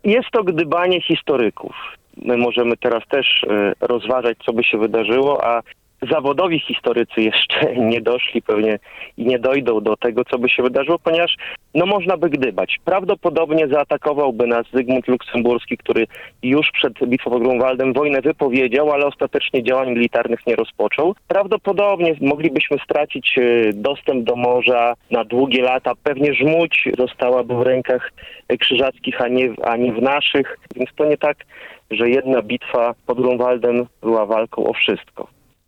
Jest to gdybanie historyków. My możemy teraz też rozważać, co by się wydarzyło, a zawodowi historycy jeszcze nie doszli pewnie i nie dojdą do tego, co by się wydarzyło, ponieważ można by gdybać. Prawdopodobnie zaatakowałby nas Zygmunt Luksemburski, który już przed bitwą pod Grunwaldem wojnę wypowiedział, ale ostatecznie działań militarnych nie rozpoczął. Prawdopodobnie moglibyśmy stracić dostęp do morza na długie lata. Pewnie Żmudź zostałaby w rękach krzyżackich, a nie w naszych. Więc to nie tak, że jedna bitwa pod Grunwaldem była walką o wszystko.